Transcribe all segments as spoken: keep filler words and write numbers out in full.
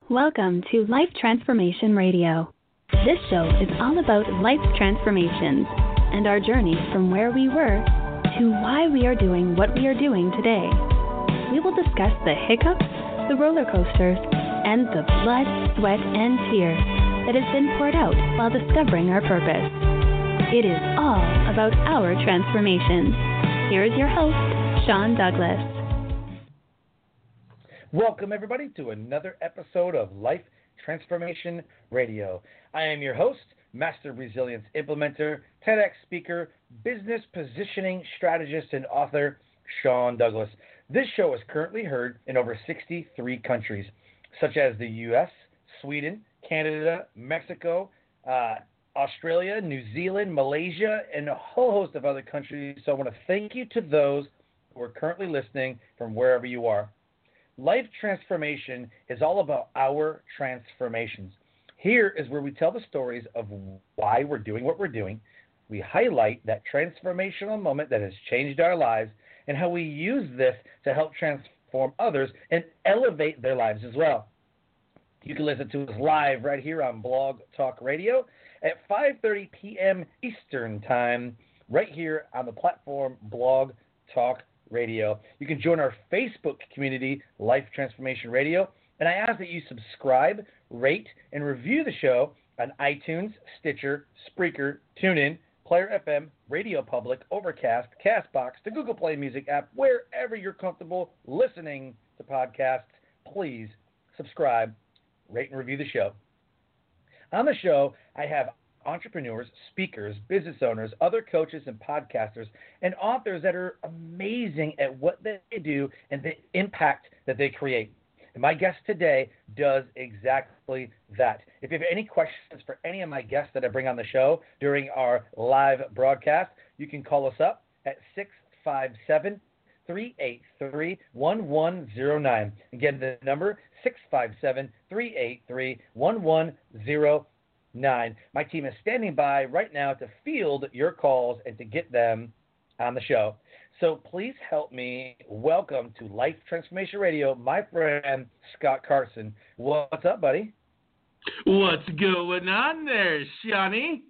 Welcome to Life Transformation Radio. This show is all about life transformations and our journey from where we were to why we are doing what we are doing today. We will discuss the hiccups, the roller coasters, and the blood, sweat, and tears that has been poured out while discovering our purpose. It is all about our transformations. Here is your host, Sean Douglas. Welcome, everybody, to another episode of Life Transformation Radio. I am your host, Master Resilience Implementer, TEDx speaker, business positioning strategist, and author, Sean Douglas. This show is currently heard in over sixty-three countries, such as the U S, Sweden, Canada, Mexico, uh, Australia, New Zealand, Malaysia, and a whole host of other countries. So I want to thank you to those who are currently listening from wherever you are. Life transformation is all about our transformations. Here is where we tell the stories of why we're doing what we're doing. We highlight that transformational moment that has changed our lives and how we use this to help transform others and elevate their lives as well. You can listen to us live right here on Blog Talk Radio at five thirty p.m. Eastern Time, right here on the platform Blog Talk Radio. You can join our Facebook community, Life Transformation Radio, and I ask that you subscribe, rate, and review the show on iTunes, Stitcher, Spreaker, TuneIn, Player F M, Radio Public, Overcast, CastBox, the Google Play Music app, wherever you're comfortable listening to podcasts. Please subscribe, rate, and review the show. On the show, I have entrepreneurs, speakers, business owners, other coaches and podcasters, and authors that are amazing at what they do and the impact that they create. And my guest today does exactly that. If you have any questions for any of my guests that I bring on the show during our live broadcast, you can call us up at six five seven, three eight three, one one zero nine. Again, the number six five seven, three eight three, one one zero nine. Nine. My team is standing by right now to field your calls and to get them on the show. So please help me welcome to Life Transformation Radio, my friend Scott Carson. What's up, buddy? What's going on there, Shawnee?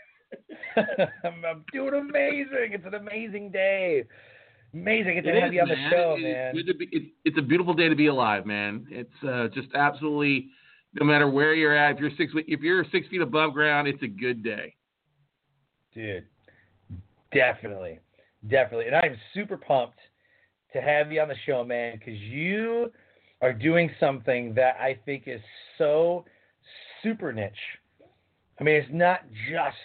I'm, I'm doing amazing. It's an amazing day. Amazing. It's to it have is, you on the man. show, it man. Good to be, it, it's a beautiful day to be alive, man. It's uh, just absolutely. No matter where you're at, if you're six if you're six feet above ground, it's a good day. Dude, definitely, definitely, and I'm super pumped to have you on the show, man, because you are doing something that I think is so super niche. I mean, it's not just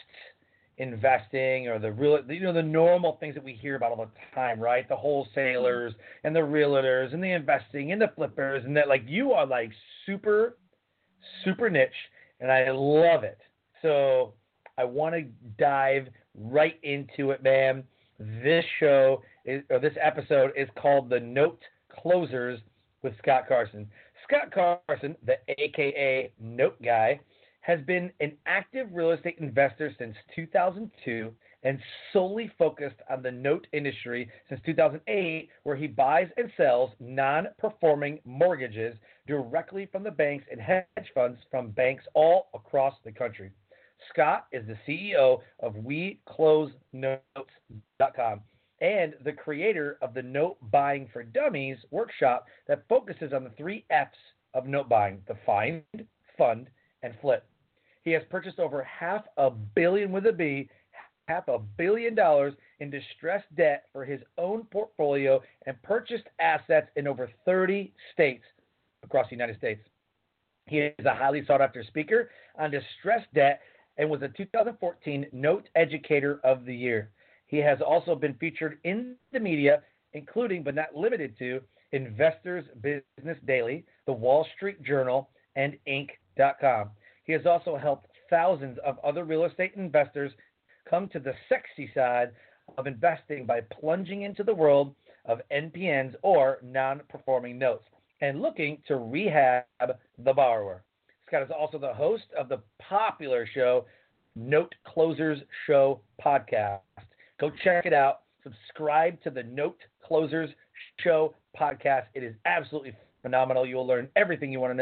investing or the real, you know, the normal things that we hear about all the time, right? The wholesalers and the realtors and the investing and the flippers, and that, like, you are like super. super niche, and I love it. So I want to dive right into it, man. This show, is, or this episode, is called The Note Closers with Scott Carson. Scott Carson, the A K A Note Guy, has been an active real estate investor since two thousand two and solely focused on the note industry since two thousand eight, where he buys and sells non-performing mortgages directly from the banks and hedge funds from banks all across the country. Scott is the C E O of We Close Notes dot com and the creator of the Note Buying for Dummies workshop that focuses on the three F's of note buying: the find, fund, and flip. He has purchased over half a billion with a B half a billion dollars in distressed debt for his own portfolio and purchased assets in over thirty states across the United States. He is a highly sought-after speaker on distressed debt and was a two thousand fourteen Note Educator of the Year. He has also been featured in the media, including but not limited to Investors Business Daily, The Wall Street Journal, and Inc dot com. He has also helped thousands of other real estate investors come to the sexy side of investing by plunging into the world of N P Ns or non-performing notes and looking to rehab the borrower. Scott is also the host of the popular show Note Closers Show podcast. Go check it out. Subscribe to the Note Closers Show podcast. It is absolutely phenomenal. You will learn everything you want to know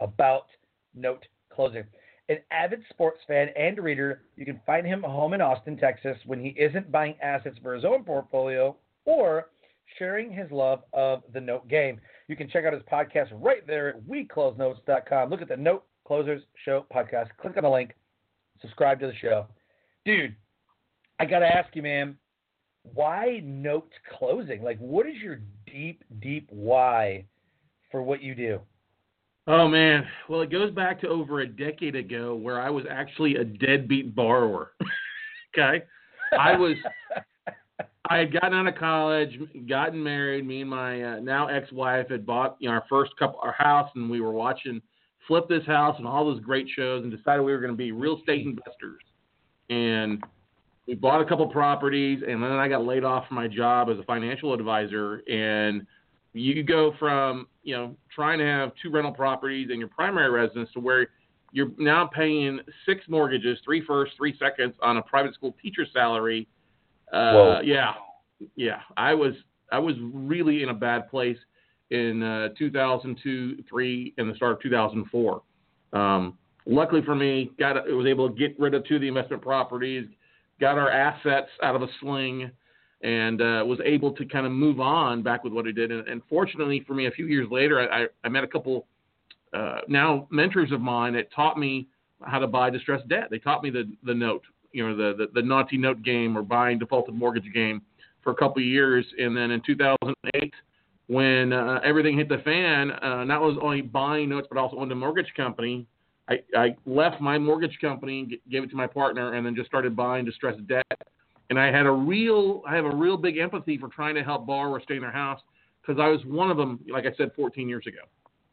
about note closing. An avid sports fan and reader, you can find him home in Austin, Texas, when he isn't buying assets for his own portfolio or sharing his love of the note game. You can check out his podcast right there at we close notes dot com. Look at the Note Closers Show podcast. Click on the link. Subscribe to the show. Dude, I got to ask you, man, why note closing? Like, what is your deep, deep why for what you do? Oh, man. Well, it goes back to over a decade ago where I was actually a deadbeat borrower. Okay? I was, I had gotten out of college, gotten married. Me and my uh, now ex-wife had bought, you know, our first couple, our house, and we were watching Flip This House and all those great shows and decided we were going to be real estate investors. And we bought a couple properties, and then I got laid off from my job as a financial advisor. And you go from, you know, trying to have two rental properties in your primary residence to where you're now paying six mortgages, three firsts, three seconds on a private school teacher salary. Uh, Whoa. Yeah, yeah. I was I was really in a bad place in uh, two thousand two, three, and the start of two thousand four. Um, luckily for me, got it was able to get rid of two of the investment properties, got our assets out of a sling, and uh, was able to kind of move on back with what I did. And, and fortunately for me, a few years later, I, I met a couple uh, now mentors of mine that taught me how to buy distressed debt. They taught me the the note, you know, the, the, the naughty note game or buying defaulted mortgage game for a couple of years. And then in two thousand eight, when uh, everything hit the fan, uh, not only buying notes but also owned a mortgage company, I, I left my mortgage company, gave it to my partner, and then just started buying distressed debt. And I had a real, I have a real big empathy for trying to help borrowers stay in their house because I was one of them, like I said, fourteen years ago.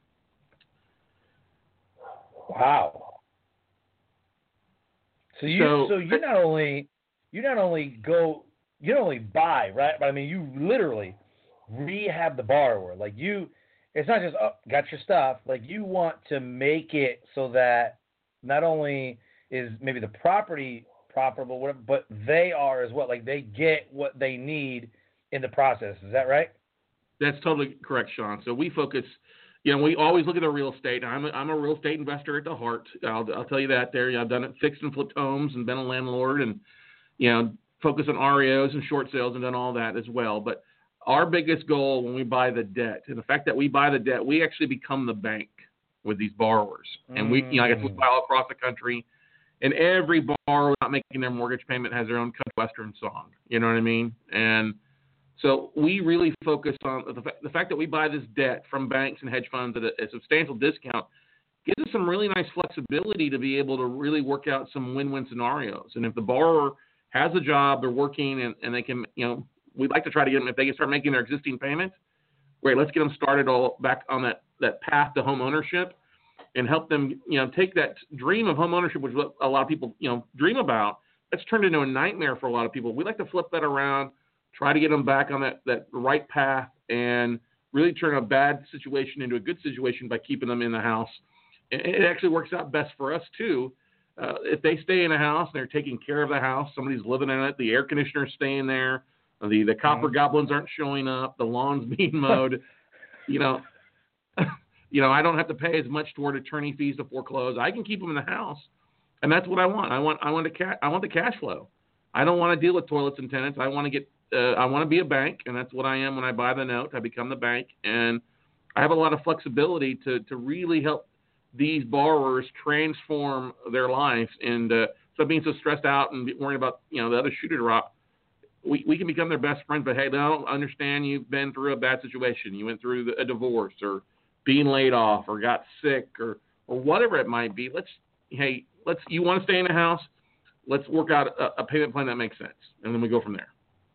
Wow. So you, so, so you not only, you not only go, you not only buy, right? But I mean, you literally rehab the borrower. Like you, it's not just, oh, got your stuff. Like you want to make it so that not only is maybe the property profitable, whatever, but they are as well. Like they get what they need in the process. Is that right? That's totally correct, Sean. So we focus, you know, we always look at the real estate. I'm a, I'm a real estate investor at the heart. I'll, I'll tell you that there. You know, I've done it, fixed and flipped homes and been a landlord and, you know, focus on R E Os and short sales and done all that as well. But our biggest goal when we buy the debt, and the fact that we buy the debt, we actually become the bank with these borrowers. And we, you know, I guess we buy all across the country. And every borrower not making their mortgage payment has their own country western song. You know what I mean? And so we really focus on the, fa- the fact that we buy this debt from banks and hedge funds at a, a substantial discount gives us some really nice flexibility to be able to really work out some win-win scenarios. And if the borrower has a job, they're working, and, and they can, you know, we'd like to try to get them, if they can start making their existing payments, great, let's get them started all back on that, that path to home ownership. And help them, you know, take that dream of home ownership, which a lot of people, you know, dream about. That's turned into a nightmare for a lot of people. We like to flip that around, try to get them back on that, that right path, and really turn a bad situation into a good situation by keeping them in the house. And it actually works out best for us too. Uh, if they stay in a house and they're taking care of the house, somebody's living in it, the air conditioner's staying there, the the copper mm-hmm. goblins aren't showing up, the lawn's being mowed, you know. You know, I don't have to pay as much toward attorney fees to foreclose. I can keep them in the house, and that's what I want. I want, I want to ca- I want the cash flow. I don't want to deal with toilets and tenants. I want to get, uh, I want to be a bank, and that's what I am when I buy the note. I become the bank, and I have a lot of flexibility to to really help these borrowers transform their lives. And uh, so being so stressed out and worrying about, you know, the other shoe to drop, we we can become their best friend. But hey, they don't understand you've been through a bad situation. You went through a divorce or being laid off or got sick or, or whatever it might be. Let's, hey, let's, you want to stay in the house? Let's work out a, a payment plan that makes sense. And then we go from there.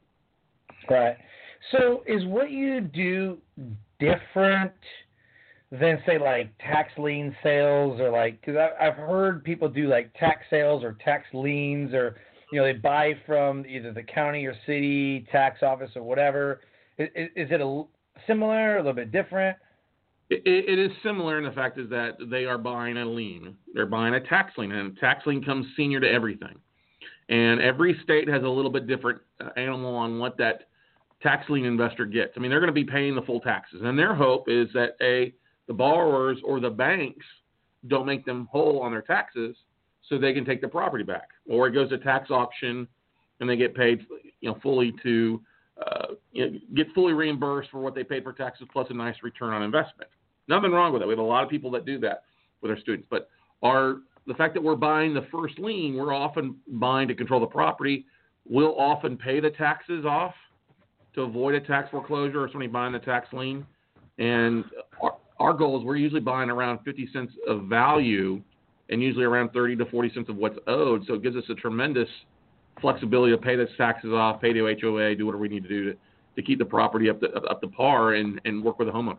Right. So is what you do different than say like tax lien sales or like, cause I, I've heard people do like tax sales or tax liens or, you know, they buy from either the county or city tax office or whatever. Is, is it a similar, a little bit different? It, it is similar in the fact is that they are buying a lien. They're buying a tax lien, and a tax lien comes senior to everything. And every state has a little bit different uh, animal on what that tax lien investor gets. I mean, they're going to be paying the full taxes, and their hope is that a the borrowers or the banks don't make them whole on their taxes so they can take the property back. Or it goes to tax auction and they get paid, you know, fully to uh, you know, get fully reimbursed for what they paid for taxes plus a nice return on investment. Nothing wrong with it. We have a lot of people that do that with our students. But our the fact that we're buying the first lien, we're often buying to control the property. We'll often pay the taxes off to avoid a tax foreclosure or somebody buying the tax lien. And our, our goal is we're usually buying around fifty cents of value and usually around thirty to forty cents of what's owed. So it gives us a tremendous flexibility to pay those taxes off, pay to H O A, do whatever we need to do to, to keep the property up to, up to par and, and work with the homeowners.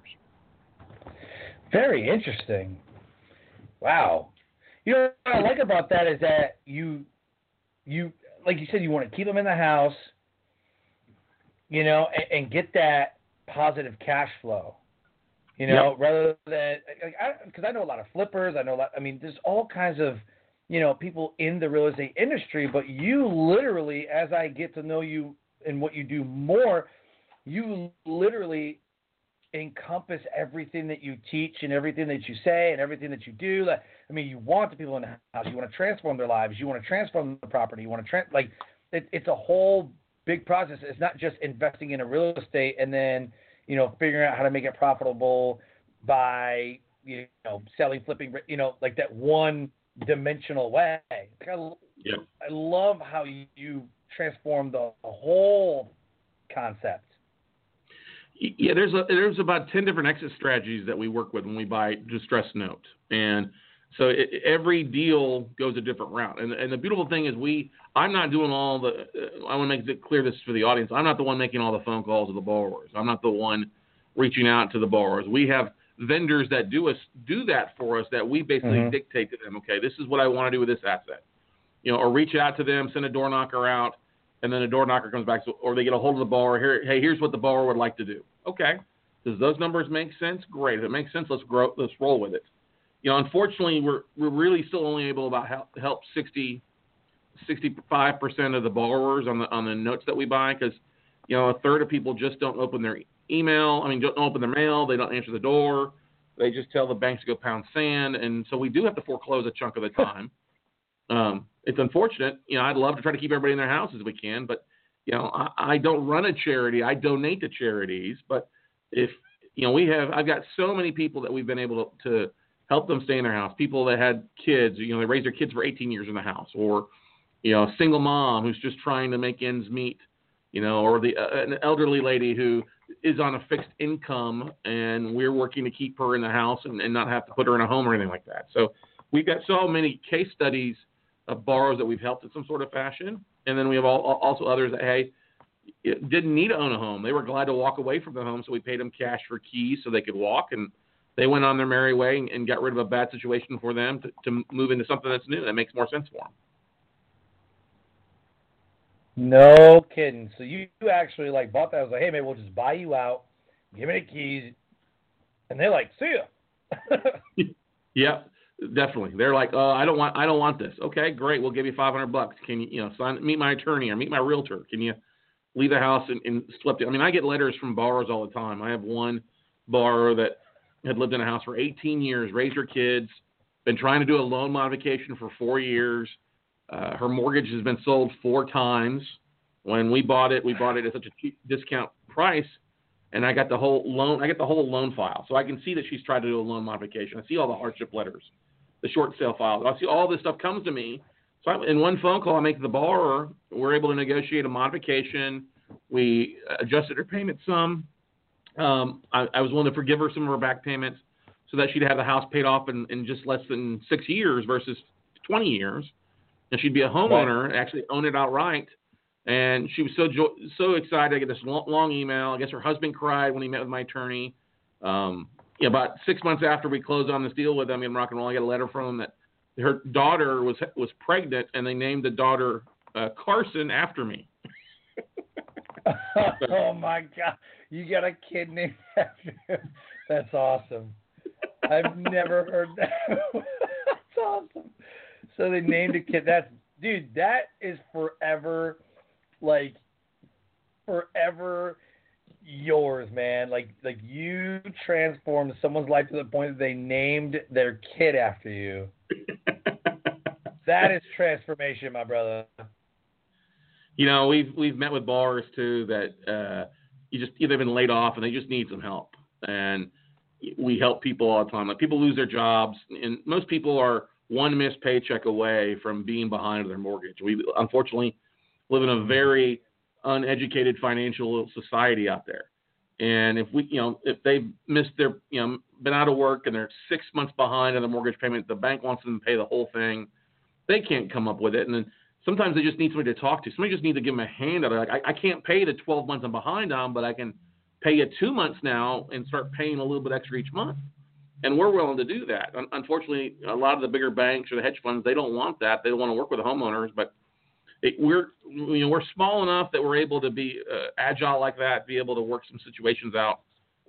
Very interesting. Wow. You know what I like about that is that you, you like you said, you want to keep them in the house, you know, and, and get that positive cash flow, you know, yep. rather than because I, I know a lot of flippers. I know a lot. I mean, there's all kinds of, you know, people in the real estate industry. But you literally, as I get to know you and what you do more, you literally encompass everything that you teach and everything that you say and everything that you do. Like, I mean, you want the people in the house. You want to transform their lives. You want to transform the property. You want to tra- like it, it's a whole big process. It's not just investing in a real estate and then, you know, figuring out how to make it profitable by, you know, selling, flipping, you know, like that one dimensional way. Like I, yeah. I love how you, you transform the, the whole concept. Yeah, there's a, there's about ten different exit strategies that we work with when we buy distressed note. And so it, every deal goes a different route. And, and the beautiful thing is we, I'm not doing all the, uh, I want to make it clear this for the audience. I'm not the one making all the phone calls to the borrowers. I'm not the one reaching out to the borrowers. We have vendors that do us, do that for us that we basically mm-hmm. dictate to them, okay, this is what I want to do with this asset. You know, or reach out to them, send a door knocker out, and then a door knocker comes back, or they get a hold of the borrower. Here, hey, here's what the borrower would like to do. Okay, does those numbers make sense? Great. If it makes sense, let's grow. Let's roll with it. You know, unfortunately, we're we're really still only able to about help, help sixty, sixty-five percent of the borrowers on the on the notes that we buy because, you know, a third of people just don't open their email. I mean, don't open their mail. They don't answer the door. They just tell the banks to go pound sand, and so we do have to foreclose a chunk of the time. Um, it's unfortunate. You know, I'd love to try to keep everybody in their house as we can, but, you know, I, I don't run a charity. I donate to charities. But if, you know, we have, I've got so many people that we've been able to, to help them stay in their house. People that had kids, you know, they raised their kids for eighteen years in the house, or, you know, a single mom who's just trying to make ends meet, you know, or the uh, an elderly lady who is on a fixed income and we're working to keep her in the house and, and not have to put her in a home or anything like that. So we've got so many case studies of borrowers that we've helped in some sort of fashion. And then we have all, also others that, hey, didn't need to own a home. They were glad to walk away from the home, so we paid them cash for keys so they could walk, and they went on their merry way and, and got rid of a bad situation for them to, to move into something that's new that makes more sense for them. No kidding. So you actually like bought that. I was like, hey, man, we'll just buy you out, give me the keys, and they're like, see ya. Yeah. Definitely. They're like, oh, I don't want, I don't want this. Okay, great. We'll give you five hundred bucks. Can you, you know, sign, meet my attorney or meet my realtor? Can you leave the house and, and slip it? I mean, I get letters from borrowers all the time. I have one borrower that had lived in a house for eighteen years, raised her kids, been trying to do a loan modification for four years. Uh, her mortgage has been sold four times. When we bought it, we bought it at such a cheap discount price. And I got the whole loan, I get the whole loan file. So I can see that she's tried to do a loan modification. I see all the hardship letters, the short sale files. I see all this stuff comes to me. So I, in one phone call, I make the borrower, we're able to negotiate a modification. We adjusted her payment sum. Um, I, I was willing to forgive her some of her back payments so that she'd have the house paid off in, in just less than six years versus twenty years. And she'd be a homeowner, right. Actually own it outright. And she was so jo- so excited. I get this long, long email. I guess her husband cried when he met with my attorney. Um, yeah, about six months after we closed on this deal with them in Rock and Roll, I got a letter from them that her daughter was was pregnant, and they named the daughter uh, Carson after me. Oh my God! You got a kid named after him. That's awesome. I've never heard that. That's awesome. So they named a kid. That's dude. That is forever. Like forever. yours, man. Like like you transformed someone's life to the point that they named their kid after you. That is transformation, my brother. You know, we've we've met with borrowers too that uh, you just either been laid off and they just need some help, and we help people all the time. Like people lose their jobs, and most people are one missed paycheck away from being behind on their mortgage. We unfortunately live in a very uneducated financial society out there. And if we, you know, if they've missed their, you know, been out of work and they're six months behind on the mortgage payment, the bank wants them to pay the whole thing. They can't come up with it. And then sometimes they just need somebody to talk to. Somebody just needs to give them a hand out. Like, I, I can't pay the twelve months I'm behind on, but I can pay you two months now and start paying a little bit extra each month. And we're willing to do that. Unfortunately, a lot of the bigger banks or the hedge funds, they don't want that. They don't want to work with the homeowners, but It, we're you know we're small enough that we're able to be uh, agile like that, be able to work some situations out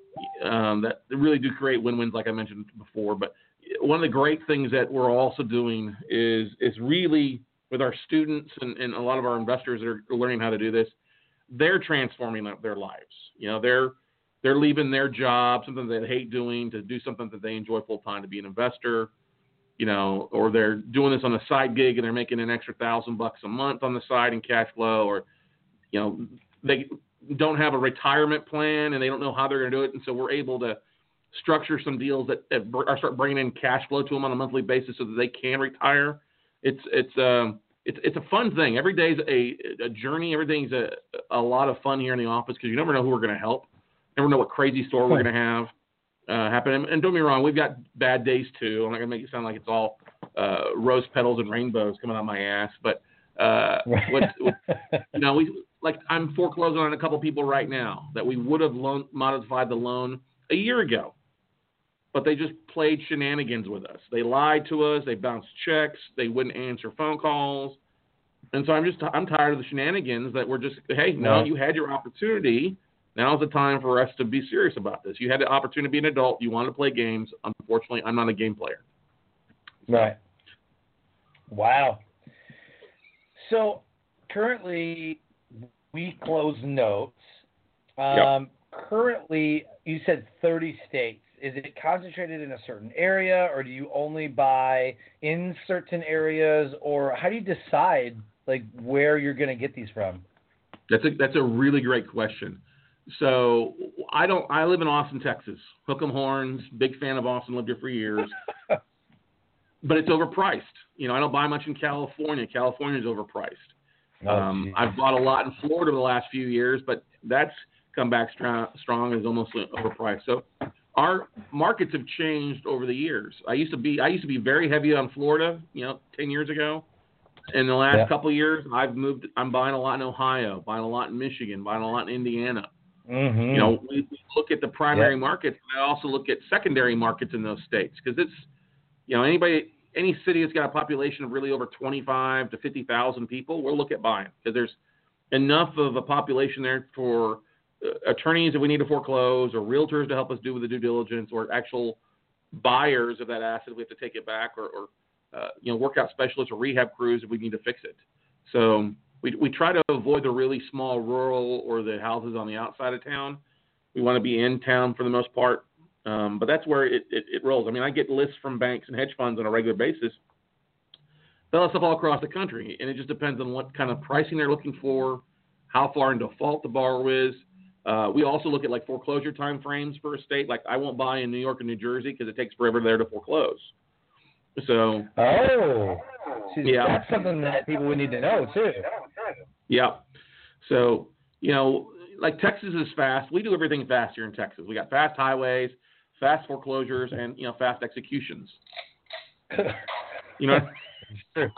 um, that really do create win-wins, like I mentioned before. But one of the great things that we're also doing is is really with our students and, and a lot of our investors that are learning how to do this. They're transforming their lives. You know, they're they're leaving their job, something they hate doing, to do something that they enjoy full time, to be an investor. You know, or they're doing this on a side gig and they're making an extra thousand bucks a month on the side in cash flow, or, you know, they don't have a retirement plan and they don't know how they're going to do it. And so we're able to structure some deals that, that are start bringing in cash flow to them on a monthly basis so that they can retire. It's, it's, um, it's, it's a fun thing. Every day is a, a journey. Everything's a, a lot of fun here in the office because you never know who we're going to help. Never know what crazy store we're going to have. Uh, happen. And, and don't get me wrong, we've got bad days too. I'm not going to make it sound like it's all uh, rose petals and rainbows coming out of my ass. But, uh, what, what, you know, we like I'm foreclosing on a couple people right now that we would have loan, modified the loan a year ago. But they just played shenanigans with us. They lied to us. They bounced checks. They wouldn't answer phone calls. And so I'm just I'm tired of the shenanigans that we're just, hey, no, right. You had your opportunity. Now's the time for us to be serious about this. You had the opportunity to be an adult. You wanted to play games. Unfortunately, I'm not a game player. Right. Wow. So currently, we close notes. Um, yep. Currently, you said thirty states. Is it concentrated in a certain area, or do you only buy in certain areas, or how do you decide like where you're going to get these from? That's a that's a really great question. So I don't. I live in Austin, Texas. Hook 'em horns. Big fan of Austin. Lived here for years. But it's overpriced. You know, I don't buy much in California. California is overpriced. Oh, um, I've bought a lot in Florida the last few years, but that's come back strong. Strong is almost overpriced. So our markets have changed over the years. I used to be. I used to be very heavy on Florida. You know, ten years ago. In the last yeah. couple of years, I've moved. I'm buying a lot in Ohio. Buying a lot in Michigan. Buying a lot in Indiana. Mm-hmm. You know, we look at the primary yeah. markets, and I also look at secondary markets in those states because it's, you know, anybody, any city that's got a population of really over twenty-five to fifty thousand people, we'll look at buying because there's enough of a population there for uh, attorneys if we need to foreclose, or realtors to help us do with the due diligence, or actual buyers of that asset if we have to take it back, or, or uh, you know, workout specialists or rehab crews if we need to fix it. So We we try to avoid the really small rural or the houses on the outside of town. We want to be in town for the most part, um, but that's where it, it, it rolls. I mean, I get lists from banks and hedge funds on a regular basis. They'll stuff all across the country, and it just depends on what kind of pricing they're looking for, how far in default the borrower is. Uh, we also look at like foreclosure time frames for a state. Like I won't buy in New York and New Jersey because it takes forever there to foreclose. So oh, see, yeah, that's something that people would need to know too. Yeah. So, you know, like Texas is fast. We do everything fast here in Texas. We got fast highways, fast foreclosures, and, you know, fast executions. You know? Sure.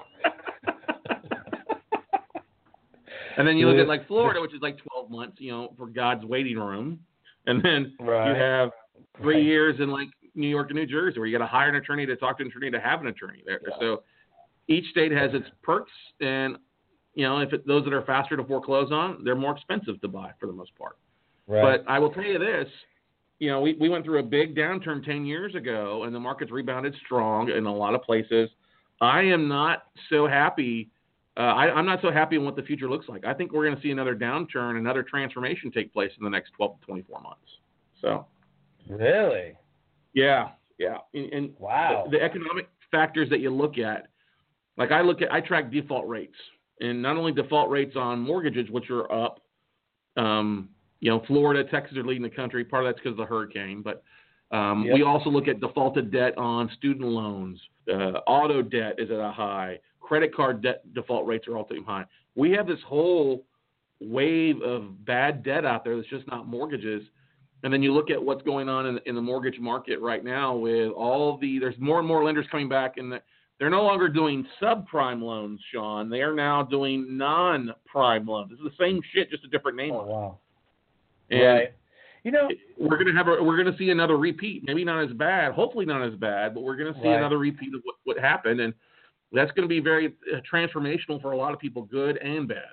And then you look at like Florida, which is like twelve months, you know, for God's waiting room. And then right. you have three right. years in like New York and New Jersey where you got to hire an attorney to talk to an attorney to have an attorney there. Yeah. So each state has its perks, and you know, if it, those that are faster to foreclose on, they're more expensive to buy for the most part. Right. But I will tell you this, you know, we, we went through a big downturn ten years ago, and the market's rebounded strong in a lot of places. I am not so happy uh, I, I'm not so happy in what the future looks like. I think we're going to see another downturn, another transformation take place in the next twelve to twenty-four months. So, really, yeah, yeah, and, and wow, the, the economic factors that you look at, like I look at, I track default rates, and not only default rates on mortgages, which are up. Um, you know, Florida, Texas are leading the country. Part of that's because of the hurricane, but um, yep. we also look at defaulted debt on student loans. Uh, auto debt is at a high. Credit card debt default rates are all-time high. We have this whole wave of bad debt out there that's just not mortgages. And then you look at what's going on in, in the mortgage market right now with all the – there's more and more lenders coming back, and the, they're no longer doing subprime loans, Sean. They are now doing non-prime loans. It's the same shit, just a different name. Oh, wow. And right. You know, we're gonna have a, we're gonna see another repeat. Maybe not as bad. Hopefully not as bad, but we're gonna see right. another repeat of what, what happened, and that's gonna be very uh, transformational for a lot of people, good and bad.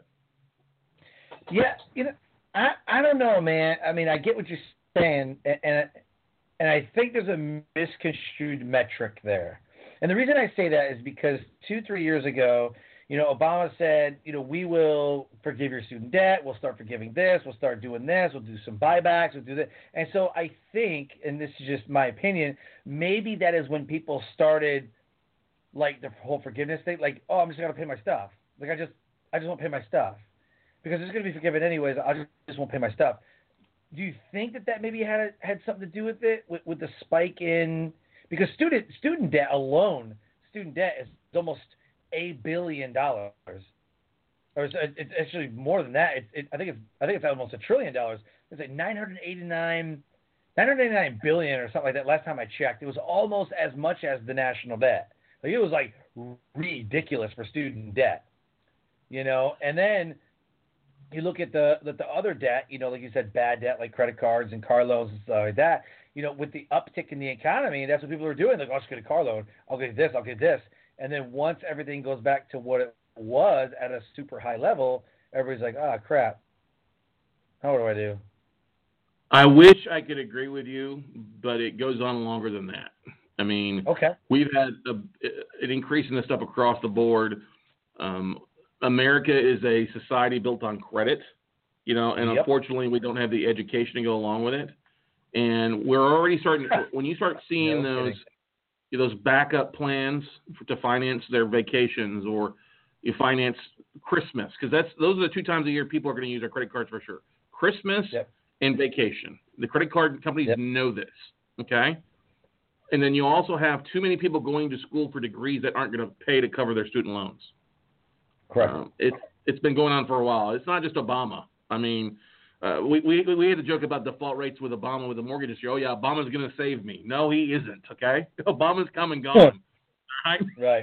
Yeah, you know, I I don't know, man. I mean, I get what you're saying, and and, and I think there's a misconstrued metric there. And the reason I say that is because two, three years ago, you know, Obama said, you know, we will forgive your student debt. We'll start forgiving this. We'll start doing this. We'll do some buybacks. We'll do that. And so I think, and this is just my opinion, maybe that is when people started, like, the whole forgiveness thing. Like, oh, I'm just going to pay my stuff. Like, I just I just won't pay my stuff. Because it's going to be forgiven anyways. I just, just won't pay my stuff. Do you think that that maybe had had something to do with it, with, with the spike in – because student student debt alone, student debt is almost – a billion dollars, or it's, it's actually more than that. It, it, I think it's I think it's almost a trillion dollars. It's like nine hundred eighty-nine billion or something like that. Last time I checked, it was almost as much as the national debt. Like it was like ridiculous for student debt, you know. And then you look at the the, the other debt, you know, like you said, bad debt like credit cards and car loans and stuff like that. You know, with the uptick in the economy, that's what people are doing. Like, oh, I'll just get a car loan. I'll get this. I'll get this. And then once everything goes back to what it was at a super high level, everybody's like, oh, crap. Now what do I do? I wish I could agree with you, but it goes on longer than that. I mean, okay. We've had a, an increase in this stuff across the board. Um, America is a society built on credit, you know, and yep. unfortunately we don't have the education to go along with it. And we're already starting – when you start seeing no those – those backup plans for, to finance their vacations, or you finance Christmas, because that's those are the two times a year people are going to use their credit cards for sure. Christmas yep. and vacation. The credit card companies yep. know this, okay? And then you also have too many people going to school for degrees that aren't going to pay to cover their student loans. Correct. Um, it's it's been going on for a while. It's not just Obama. I mean, Uh, we, we we had a joke about default rates with Obama with the mortgage issue. Oh, yeah, Obama's going to save me. No, he isn't, okay? Obama's come and gone. Right? Right.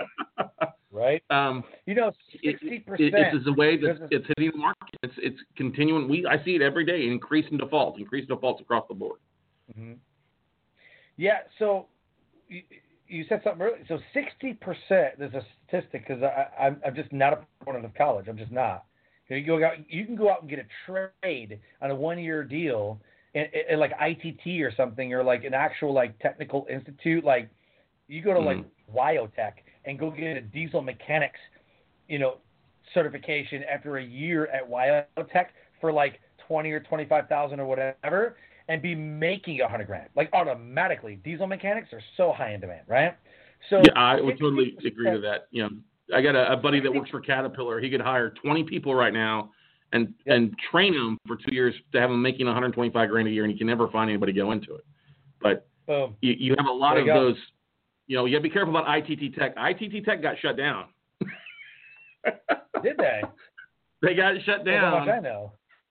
Right. Um, you know, sixty percent. It, it, it's the way that it's hitting the market. It's it's continuing. We I see it every day, increasing defaults, increasing defaults across the board. Mm-hmm. Yeah, so you, you said something earlier. So sixty percent, there's a statistic, because I'm, I'm just not a proponent of college. I'm just not. You, go out, you can go out and get a trade on a one-year deal in, in like I T T or something, or like an actual like technical institute. Like you go to mm-hmm. like Wyotech and go get a diesel mechanics, you know, certification after a year at Wyotech for like twenty or twenty-five thousand or whatever, and be making a hundred grand like automatically. Diesel mechanics are so high in demand, right? So yeah, I would totally agree with that. You know. I got a, a buddy that works for Caterpillar. He could hire twenty people right now and yep. and train them for two years to have them making one hundred twenty-five grand a year, and he can never find anybody to go into it. But Boom. You, you have a lot there of you those. You know, you got to be careful about I T T Tech. I T T Tech got shut down. Did they? They got shut down. How much I know.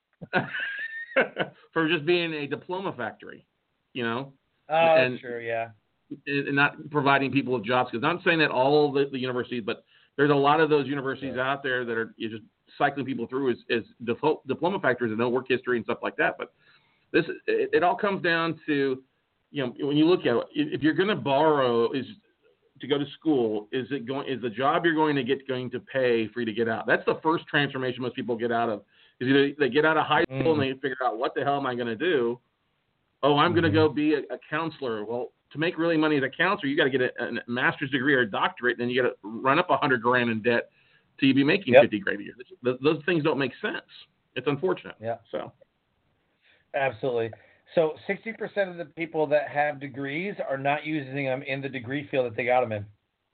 For just being a diploma factory, you know. Oh, and, that's true. Yeah. And not providing people with jobs. Because I'm not saying that all the, the universities, but there's a lot of those universities yeah. out there that are just cycling people through as, as default, diploma factories and no work history and stuff like that. But this, it, it all comes down to, you know, when you look at it, if you're going to borrow is to go to school, is it going? Is the job you're going to get going to pay for you to get out? That's the first transformation most people get out of. Is either they get out of high school mm. and they figure out what the hell am I going to do? Oh, I'm mm. going to go be a, a counselor. Well, to make really money as a counselor, you got to get a, a master's degree or a doctorate, and then you got to run up a hundred grand in debt to you be making yep. fifty grand a year. Those, those things don't make sense. It's unfortunate. Yeah. So. Absolutely. So sixty percent of the people that have degrees are not using them in the degree field that they got them in.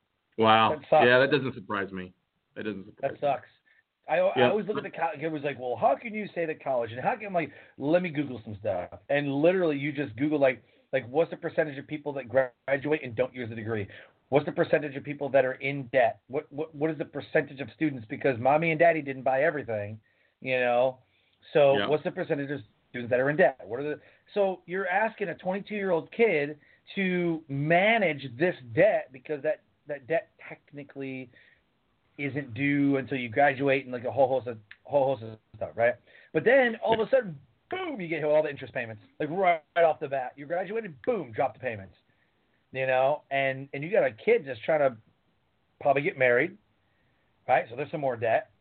Wow. That sucks. Yeah, that doesn't surprise me. That doesn't surprise That sucks. I, Yep. I always look at the college. It was like, well, how can you say that college? And how can I'm like, let me Google some stuff. And literally, you just Google like, like what's the percentage of people that graduate and don't use the degree? What's the percentage of people that are in debt? What what what is the percentage of students because mommy and daddy didn't buy everything, you know? So Yep. what's the percentage of students that are in debt? What are the so you're asking a twenty-two-year-old kid to manage this debt because that, that debt technically isn't due until you graduate and like a whole host of whole host of stuff, right? But then all of a sudden, boom, you get hit with all the interest payments, like right, right off the bat. You graduated, boom, drop the payments, you know, and and you got a kid just trying to probably get married, right? So there's some more debt,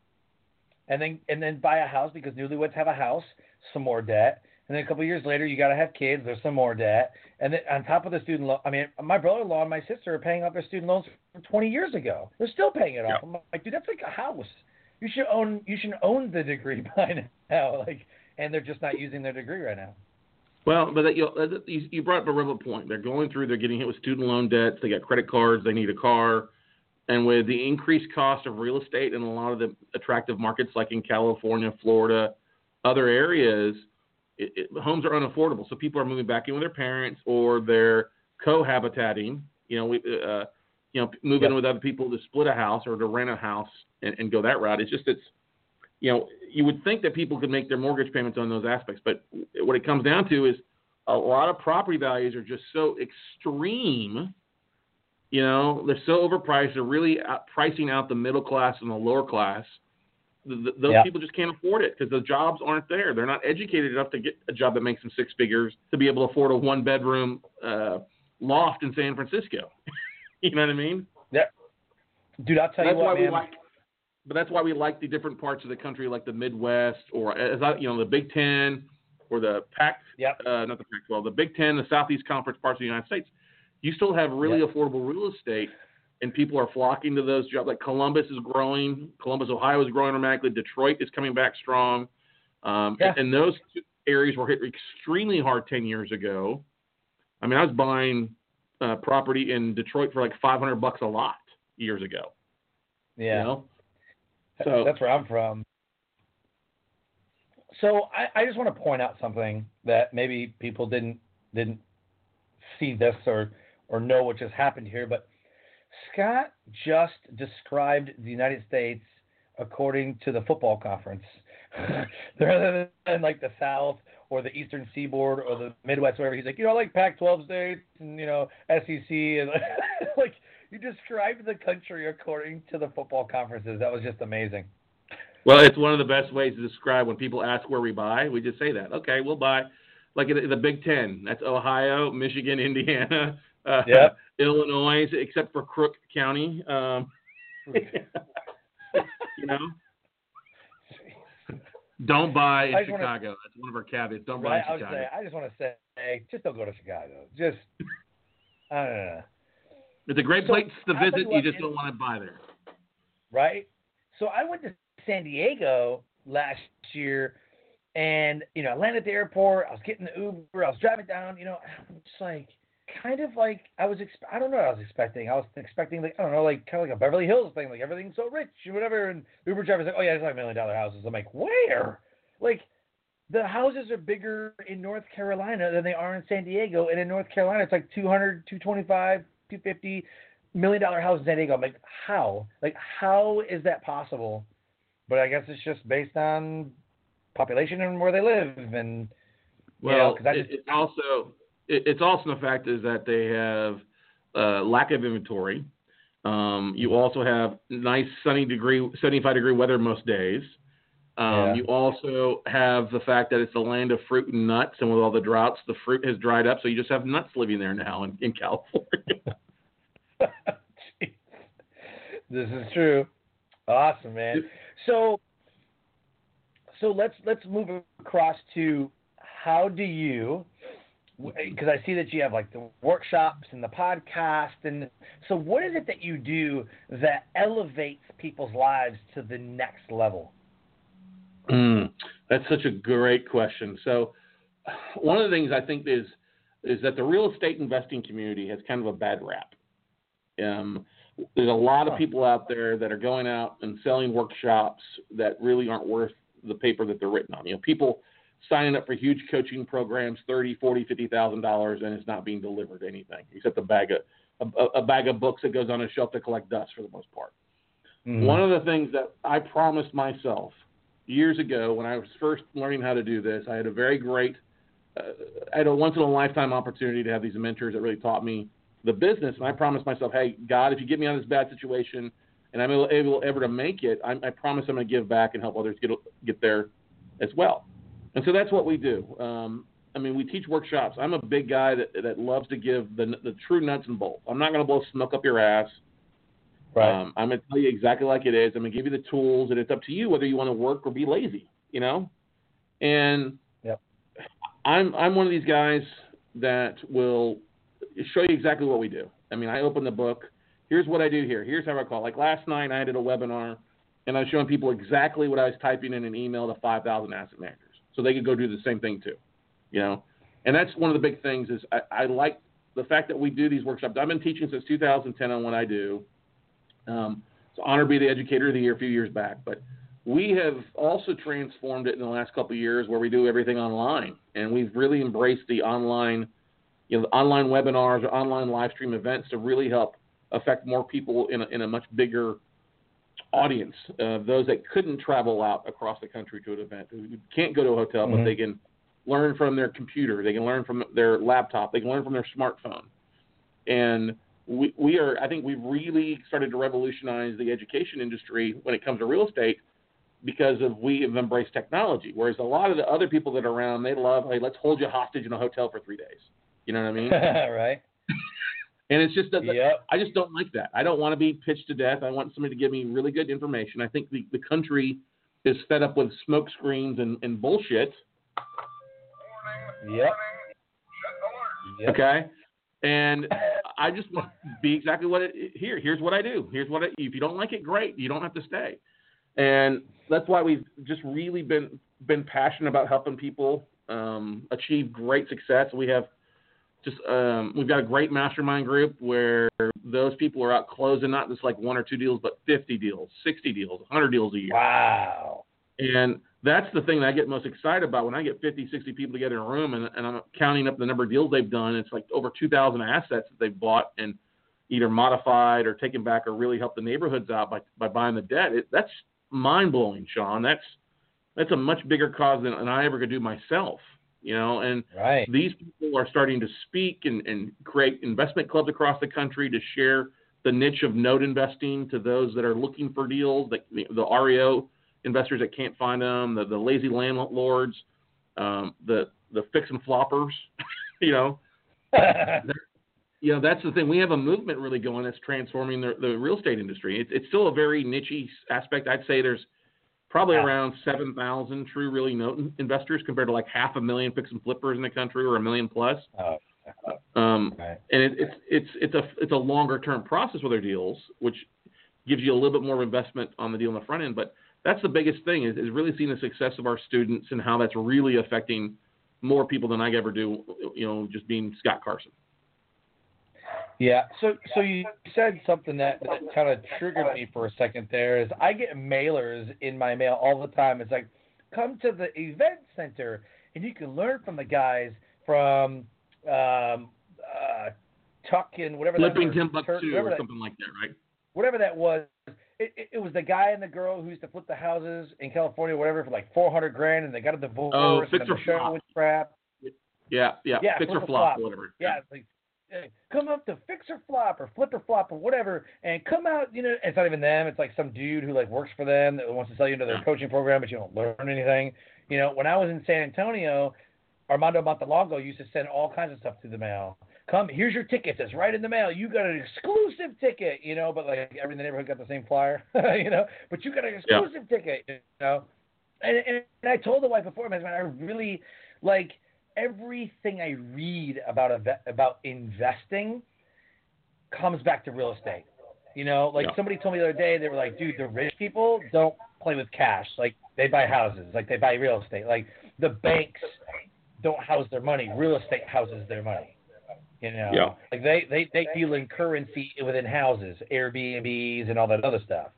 and then and then buy a house because newlyweds have a house, some more debt. And then a couple of years later, you got to have kids. There's some more debt. And then on top of the student loan, I mean, my brother-in-law and my sister are paying off their student loans from twenty years ago. They're still paying it off. Yeah. I'm like, dude, that's like a house. You should own. You should own the degree by now. Like, and they're just not using their degree right now. Well, but that, you, know, you you brought up a relevant point. They're going through. They're getting hit with student loan debts. They got credit cards. They need a car. And with the increased cost of real estate in a lot of the attractive markets like in California, Florida, other areas, It, it, homes are unaffordable, so people are moving back in with their parents, or they're cohabitating. You know, we, uh, you know, moving Yep. with other people to split a house or to rent a house and, and go that route. It's just it's, you know, you would think that people could make their mortgage payments on those aspects, but what it comes down to is a lot of property values are just so extreme. You know, they're so overpriced. They're really out, pricing out the middle class and the lower class. The, those yeah. people just can't afford it because the jobs aren't there. They're not educated enough to get a job that makes them six figures to be able to afford a one bedroom uh, loft in San Francisco. You know what I mean? Yeah. Dude, I'll tell that's you what, why man. we like, but that's why we like the different parts of the country, like the Midwest, or as I, you know, the Big Ten, or the Pac, Yep. uh, not the Pac twelve, the Big Ten, the Southeast Conference parts of the United States. You still have really Yep. affordable real estate. And people are flocking to those jobs. Like Columbus is growing. Columbus, Ohio is growing dramatically. Detroit is coming back strong. Um, Yeah. and, and those two areas were hit extremely hard ten years ago. I mean, I was buying uh, property in Detroit for like five hundred bucks a lot years ago. Yeah. You know? So that's where I'm from. So I, I just want to point out something that maybe people didn't didn't see this or or know what just happened here, but Scott just described the United States according to the football conference, rather than like the South or the Eastern Seaboard or the Midwest, wherever. He's like, you know, like Pac twelve states and, you know, S E C. And like, you described the country according to the football conferences. That was just amazing. Well, it's one of the best ways to describe when people ask where we buy. We just say that. Okay, we'll buy. Like the Big Ten. That's Ohio, Michigan, Indiana. Uh, yep. Illinois, except for Crook County, um, you know. Don't buy in Chicago. Wanna, That's one of our caveats. Don't right, buy in Chicago. I, say, I just want to say, just don't go to Chicago. Just, I don't know. It's a great so, place to visit. You, you just in, don't want to buy there. Right. So I went to San Diego last year, and you know, I landed at the airport. I was getting the Uber. I was driving down. You know, I'm just like. Kind of like I was, exp- I don't know what I was expecting. I was expecting, like, I don't know, like kind of like a Beverly Hills thing, like everything's so rich and whatever. And Uber driver's like, oh, yeah, it's like million dollar houses. I'm like, where? Like, the houses are bigger in North Carolina than they are in San Diego. And in North Carolina, it's like two hundred, two twenty-five, two fifty million dollar houses in San Diego. I'm like, how? Like, how is that possible? But I guess it's just based on population and where they live. And, well, you know, 'cause I just, it, it's also. It's also the fact is that they have uh, lack of inventory. Um, you also have nice sunny degree, seventy-five degree weather most days. Um, yeah. You also have the fact that it's the land of fruit and nuts, and with all the droughts, the fruit has dried up, so you just have nuts living there now in, in California. This is true. Awesome, man. So, so let's let's move across to how do you because I see that you have like the workshops and the podcast, and so what is it that you do that elevates people's lives to the next level? Mm, that's such a great question. So one of the things I think is is that the real estate investing community has kind of a bad rap. Um, there's a lot of people out there that are going out and selling workshops that really aren't worth the paper that they're written on. You know, people signing up for huge coaching programs, thirty, forty, fifty thousand dollars, and it's not being delivered anything except a bag of a, a bag of books that goes on a shelf to collect dust for the most part. Mm-hmm. One of the things that I promised myself years ago when I was first learning how to do this, I had a very great, uh, I had a once in a lifetime opportunity to have these mentors that really taught me the business, and I promised myself, hey, God, if you get me out of this bad situation and I'm able ever to make it, I, I promise I'm going to give back and help others get get there as well. And so that's what we do. Um, I mean, we teach workshops. I'm a big guy that, that loves to give the the true nuts and bolts. I'm not going to blow smoke up your ass. Right. Um, I'm going to tell you exactly like it is. I'm going to give you the tools, and it's up to you whether you want to work or be lazy, you know? And yep. I'm I'm one of these guys that will show you exactly what we do. I mean, I open the book. Here's what I do here. Here's how I call. Like last night, I did a webinar, and I was showing people exactly what I was typing in an email to five thousand asset managers, so they could go do the same thing too, you know. And that's one of the big things is I, I like the fact that we do these workshops. I've been teaching since two thousand ten on what I do. Um, it's an honor to be the Educator of the Year a few years back, but we have also transformed it in the last couple of years where we do everything online, and we've really embraced the online, you know, the online webinars or online live stream events to really help affect more people in a, in a much bigger audience. Uh, those that couldn't travel out across the country to an event, who can't go to a hotel, mm-hmm. but they can learn from their computer, they can learn from their laptop, they can learn from their smartphone. And we, we are, I think we've really started to revolutionize the education industry when it comes to real estate because of we have embraced technology. Whereas a lot of the other people that are around, they love, hey, let's hold you hostage in a hotel for three days. You know what I mean? Right. And it's just that yep. I just don't like that. I don't want to be pitched to death. I want somebody to give me really good information. I think the, the country is fed up with smoke screens and, and bullshit. Yep. yep. Okay. And I just want to be exactly what it here. Here's what I do. Here's what I, if you don't like it, great. You don't have to stay. And that's why we've just really been been passionate about helping people um, achieve great success. We have just um, we've got a great mastermind group where those people are out closing not just like one or two deals, but fifty deals, sixty deals, one hundred deals a year. Wow. And that's the thing that I get most excited about when I get fifty, sixty people together in a room and, and I'm counting up the number of deals they've done. It's like over two thousand assets that they've bought and either modified or taken back or really helped the neighborhoods out by, by buying the debt. It, that's mind-blowing, Sean. That's that's a much bigger cause than, than I ever could do myself, you know. And right. these people are starting to speak and, and create investment clubs across the country to share the niche of note investing to those that are looking for deals, like the, the R E O investors that can't find them, the, the lazy landlords, um, the the fix and floppers, you know. You know, that's the thing. We have a movement really going that's transforming the, the real estate industry. It, it's still a very niche aspect. I'd say there's probably yeah. around seven thousand true really note investors compared to like half a million fix and flippers in the country or a million plus. Oh. Um, right. And it, it's it's it's a it's a longer term process with our deals, which gives you a little bit more investment on the deal on the front end. But that's the biggest thing is, is really seeing the success of our students and how that's really affecting more people than I ever do. You know, just being Scott Carson. Yeah, so so you said something that, that kind of triggered me for a second there is I get mailers in my mail all the time. It's like, come to the event center and you can learn from the guys from um, uh, Tuckin, whatever Flipping that Timbuktu or that, something like that, right? Whatever that was. It, it, it was the guy and the girl who used to flip the houses in California, whatever, for like four hundred grand, and they got a divorce. Oh, and fix or the show flop. was crap. Yeah, yeah, yeah fix or flop, flop, whatever. Yeah, it's like, come up to fix or flop or flip or flop or whatever, and come out, you know, it's not even them. It's like some dude who like works for them that wants to sell you into their coaching program, but you don't learn anything. You know, when I was in San Antonio, Armando Montalongo used to send all kinds of stuff through the mail. Come, here's your ticket. It's right in the mail. You got an exclusive ticket, you know, but like every in the neighborhood got the same flyer, you know, but you got an exclusive yeah. ticket, you know. And, and, and I told the wife before, man, I really like, everything I read about about investing comes back to real estate. You know, like yeah. somebody told me the other day, they were like, dude, the rich people don't play with cash. Like, they buy houses. Like, they buy real estate. Like, the banks don't house their money. Real estate houses their money. You know? Yeah. Like, they, they, they deal in currency within houses, Airbnbs and all that other stuff.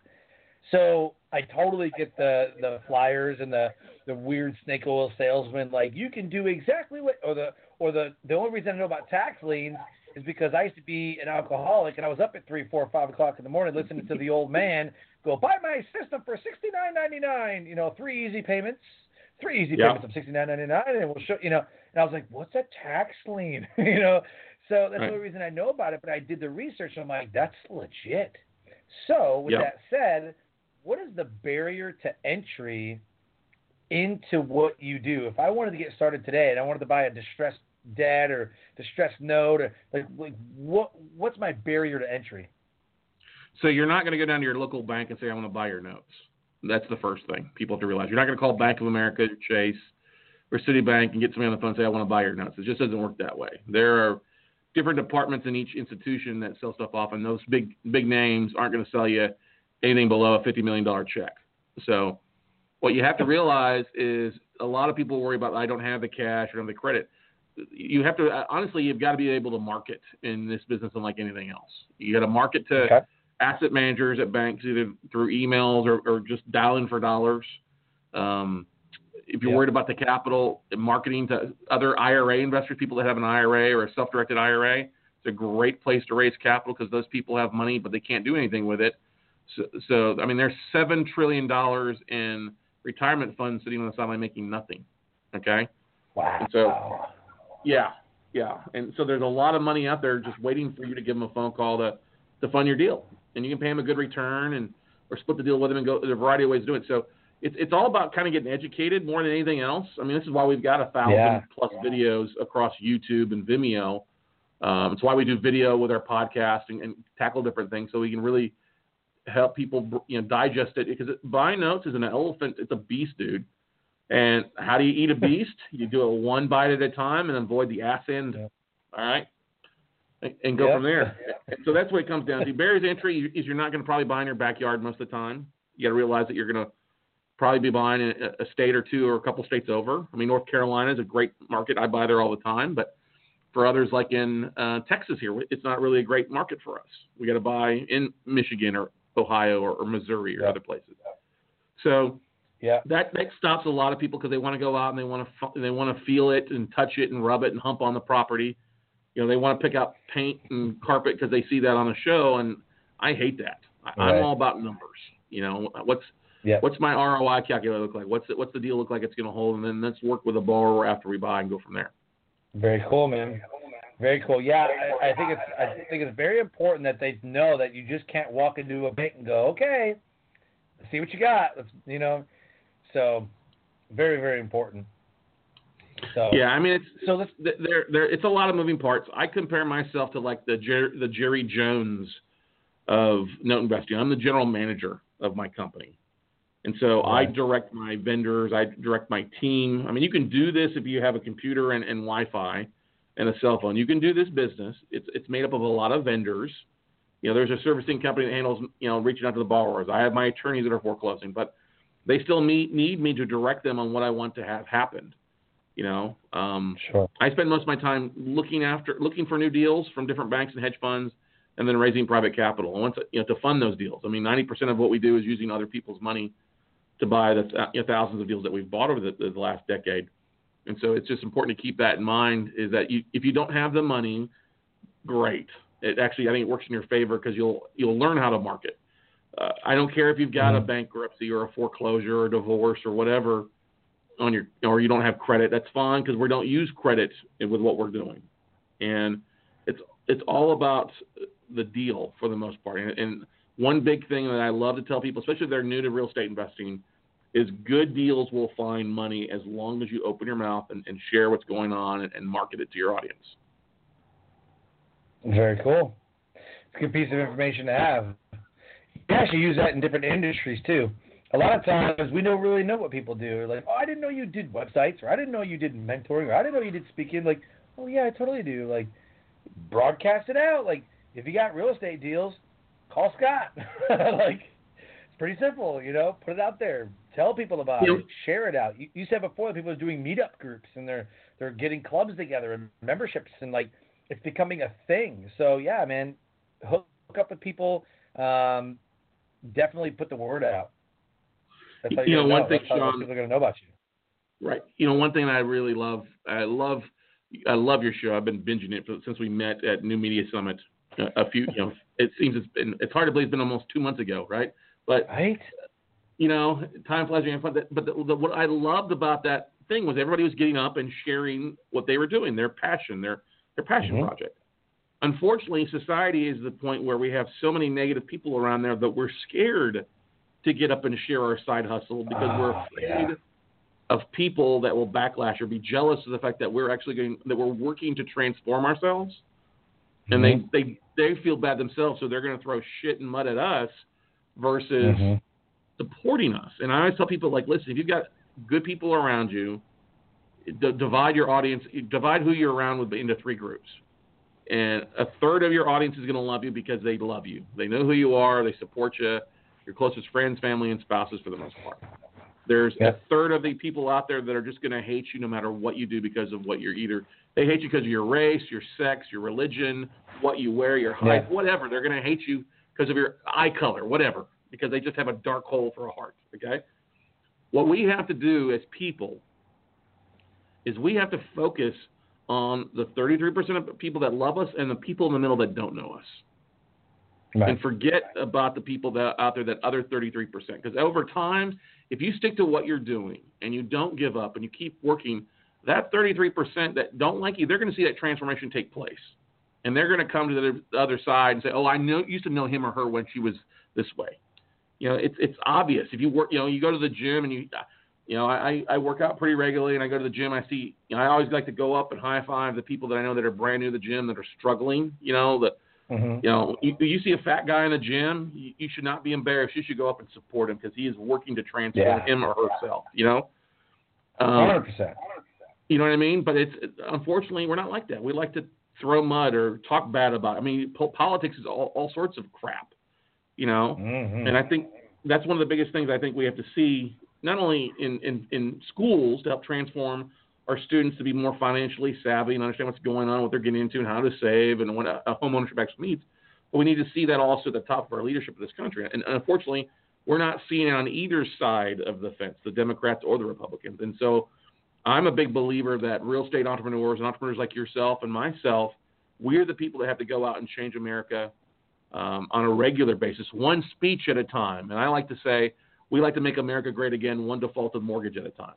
So I totally get the, the flyers and the, the weird snake oil salesman. Like, you can do exactly what, or the, or the, the only reason I know about tax liens is because I used to be an alcoholic and I was up at three, four, five o'clock in the morning listening to the old man go, buy my system for sixty-nine ninety-nine, you know, three easy payments, three easy yeah. payments of sixty-nine ninety-nine, and we'll show, you know, and I was like, what's a tax lien? you know, so that's right. the only reason I know about it, but I did the research and I'm like, that's legit. So with yeah. that said, what is the barrier to entry into what you do? If I wanted to get started today and I wanted to buy a distressed debt or distressed note, or like, like what what's my barrier to entry? So you're not going to go down to your local bank and say, I want to buy your notes. That's the first thing people have to realize. You're not going to call Bank of America or Chase or Citibank and get somebody on the phone and say, I want to buy your notes. It just doesn't work that way. There are different departments in each institution that sell stuff off, and those big big names aren't going to sell you anything below a fifty million dollars check. So what you have to realize is a lot of people worry about, I don't have the cash or don't have the credit. You have to, honestly, you've got to be able to market in this business unlike anything else. You got to market to okay. asset managers at banks, either through emails or, or just dialing for dollars. Um, if you're yeah. worried about the capital, marketing to other I R A investors, people that have an I R A or a self-directed I R A, it's a great place to raise capital because those people have money, but they can't do anything with it. So, so I mean, there's seven trillion dollars in retirement funds sitting on the sideline making nothing. Okay? Wow. And so, yeah, yeah. And so there's a lot of money out there just waiting for you to give them a phone call to, to fund your deal. And you can pay them a good return and or split the deal with them and go. There's a variety of ways to do it. So it's it's all about kind of getting educated more than anything else. I mean, this is why we've got a thousand yeah. plus videos across YouTube and Vimeo. Um, it's why we do video with our podcast and, and tackle different things so we can really help people, you know, digest it. Because it, buying notes is an elephant. It's a beast, dude. And how do you eat a beast? You do it one bite at a time and avoid the ass end. Yeah. All right. And go yep. from there. So that's what it comes down to. Barriers to entry is you're not going to probably buy in your backyard most of the time. You got to realize that you're going to probably be buying a, a state or two or a couple states over. I mean, North Carolina is a great market. I buy there all the time. But for others like in uh, Texas here, it's not really a great market for us. We got to buy in Michigan or Ohio or, or Missouri or yep. other places. So yeah, that, that stops a lot of people because they want to go out and they want to they want to feel it and touch it and rub it and hump on the property. You know, they want to pick out paint and carpet because they see that on a show, and I hate that. I, right. I'm all about numbers. You know, what's yep. what's my R O I calculator look like? What's the, what's the deal look like it's going to hold? And then let's work with a borrower after we buy and go from there. Very cool, man. Very cool. Yeah, I, I think it's I think it's very important that they know that you just can't walk into a bank and go, okay, let's see what you got. Let's, you know, so very very important. So, yeah, I mean, it's so let's, there, there. It's a lot of moving parts. I compare myself to like the Jer- the Jerry Jones of note investing. I'm the general manager of my company, and so right. I direct my vendors. I direct my team. I mean, you can do this if you have a computer and, and Wi-Fi and a cell phone. You can do this business. It's it's made up of a lot of vendors. You know, there's a servicing company that handles, you know, reaching out to the borrowers. I have my attorneys that are foreclosing, but they still need need me to direct them on what I want to have happen. You know, um, sure. I spend most of my time looking after, looking for new deals from different banks and hedge funds, and then raising private capital. And once, you know, to fund those deals. I mean, ninety percent of what we do is using other people's money to buy the you know, thousands of deals that we've bought over the, the last decade. And so it's just important to keep that in mind. Is that you, if you don't have the money, great. It actually, I think it works in your favor because you'll you'll learn how to market. Uh, I don't care if you've got mm-hmm. a bankruptcy or a foreclosure or a divorce or whatever on your, or you don't have credit, that's fine because we don't use credit with what we're doing. And it's it's all about the deal for the most part. And, and one big thing that I love to tell people, especially if they're new to real estate investing, is good deals will find money as long as you open your mouth and, and share what's going on and, and market it to your audience. Very cool. It's a good piece of information to have. You can actually use that in different industries too. a lot of times we don't really know what people do. Like, oh, I didn't know you did websites, or I didn't know you did mentoring, or I didn't know you did speaking. Like, oh yeah, I totally do. Like, broadcast it out. Like, if you got real estate deals, call Scott. Like, it's pretty simple, you know. Put it out there. Tell people about you it. Share it out. You, you said before that people are doing meetup groups and they're they're getting clubs together and memberships, and like it's becoming a thing. So yeah, man, hook up with people. Um, definitely put the word out. That's how you know, know. one thing, That's how Sean, people are going to know about you. Right. You know, one thing that I really love, I love, I love your show. I've been binging it since we met at New Media Summit. Uh, a few, you know, it seems it's been, it's hard to believe it's been almost two months ago, right? But right. You know, time flies when you're having fun. But the, the, what I loved about that thing was everybody was getting up and sharing what they were doing, their passion, their their passion mm-hmm. project. Unfortunately, society is the point where we have so many negative people around there that we're scared to get up and share our side hustle because oh, we're afraid yeah. of people that will backlash or be jealous of the fact that we're actually going that we're working to transform ourselves, mm-hmm. and they, they they feel bad themselves, so they're going to throw shit and mud at us versus mm-hmm. supporting us. And I always tell people, like, listen, if you've got good people around you, d- divide your audience, divide who you're around with into three groups. And a third of your audience is going to love you because they love you. They know who you are. They support you. Your closest friends, family, and spouses for the most part. There's yep. a third of the people out there that are just going to hate you no matter what you do because of what you're either. They hate you because of your race, your sex, your religion, what you wear, your height, yeah. whatever. They're going to hate you because of your eye color, whatever, because they just have a dark hole for a heart, okay? What we have to do as people is we have to focus on the thirty-three percent of people that love us and the people in the middle that don't know us. Right. And forget about the people that out there, that other thirty-three percent. Because over time, if you stick to what you're doing and you don't give up and you keep working, that thirty-three percent that don't like you, they're going to see that transformation take place. And they're going to come to the, the other side and say, oh, I know, used to know him or her when she was this way. You know, it's it's obvious. If you work, you know, you go to the gym and you, you know, I, I work out pretty regularly and I go to the gym. I see, you know, I always like to go up and high five the people that I know that are brand new to the gym that are struggling, you know, that, Mm-hmm. You know, you, you see a fat guy in the gym, you, you should not be embarrassed. You should go up and support him because he is working to transform yeah. him or herself, you know? Um, one hundred percent. You know what I mean? But it's it, unfortunately, we're not like that. We like to throw mud or talk bad about it. I mean, po- politics is all, all sorts of crap, you know? Mm-hmm. And I think that's one of the biggest things I think we have to see, not only in, in, in schools to help transform our students to be more financially savvy and understand what's going on, what they're getting into, and how to save, and what a, a home ownership actually needs. But we need to see that also at the top of our leadership of this country. And, and unfortunately, we're not seeing it on either side of the fence, the Democrats or the Republicans. And so I'm a big believer that real estate entrepreneurs and entrepreneurs like yourself and myself, we're the people that have to go out and change America um, on a regular basis, one speech at a time. And I like to say, we like to make America great again, one defaulted mortgage at a time.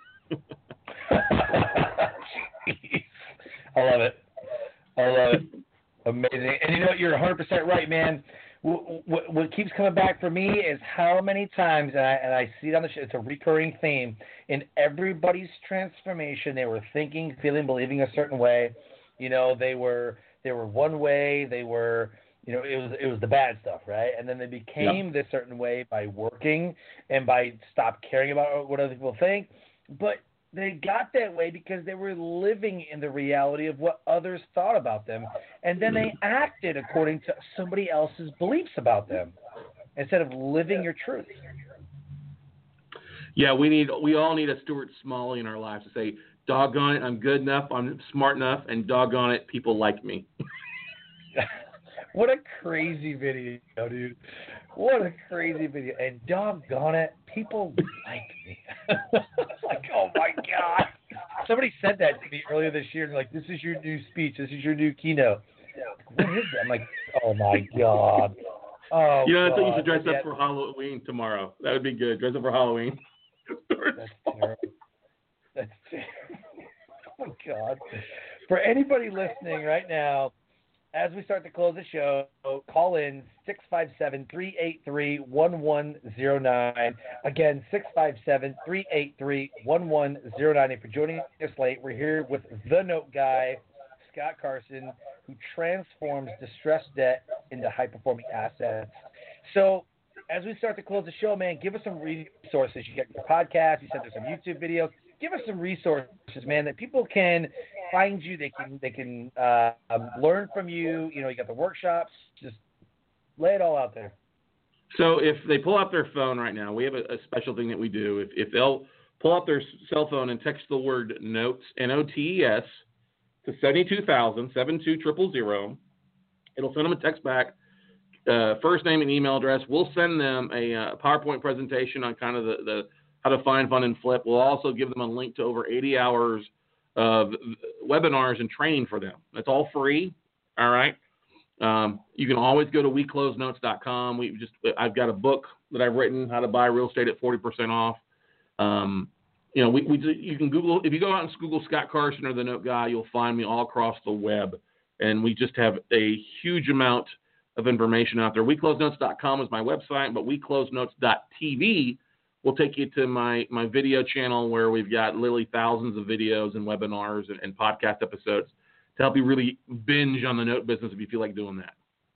I love it. I love it. Amazing. And you know what? You're one hundred percent right, man. What, what, what keeps coming back for me is how many times, and I, and I see it on the show, it's a recurring theme, in everybody's transformation, they were thinking, feeling, believing a certain way. You know, they were they were one way, they were, you know, it was it was the bad stuff, right? And then they became yep. this certain way by working and by stop caring about what other people think. But they got that way because they were living in the reality of what others thought about them. And then they acted according to somebody else's beliefs about them instead of living your truth. Yeah, we need we all need a Stuart Smalley in our lives to say, doggone it, I'm good enough, I'm smart enough, and doggone it, people like me. What a crazy video, dude. What a crazy video. And doggone it, people like me. Like, oh my God. Somebody said that to me earlier this year. Like, this is your new speech. This is your new keynote. What is that? I'm like, oh my God. Oh, you know, I God. think you should dress up for Halloween tomorrow. That would be good. Dress up for Halloween. That's terrible. That's terrible. Oh my God. For anybody listening right now, as we start to close the show, call in six five seven, three eight three, one one zero nine. Again, six five seven, three eight three, one one zero nine. If you're joining us late, we're here with the Note Guy, Scott Carson, who transforms distressed debt into high-performing assets. So as we start to close the show, man, give us some resources. You got your podcast, you said there's some YouTube videos. Give us some resources, man, that people can find you. They can they can uh, um, learn from you. You know, you got the workshops. Just lay it all out there. So if they pull out their phone right now, we have a, a special thing that we do. If, if they'll pull out their cell phone and text the word NOTES, N O T E S, to seventy-two thousand, seven two zero zero zero, it'll send them a text back, uh, first name and email address. We'll send them a uh, PowerPoint presentation on kind of the, the how to find, fund, and flip. We'll also give them a link to over eighty hours of webinars and training for them. That's all free, all right? Um, you can always go to we close notes dot com. We just I've got a book that I've written, How to Buy Real Estate at forty percent Off. Um, you know, we, we you can Google, if you go out and Google Scott Carson or the Note Guy, you'll find me all across the web. And we just have a huge amount of information out there. we close notes dot com is my website, but we close notes dot t v will take you to my, my video channel where we've got literally thousands of videos and webinars and, and podcast episodes to help you really binge on the note business if you feel like doing that.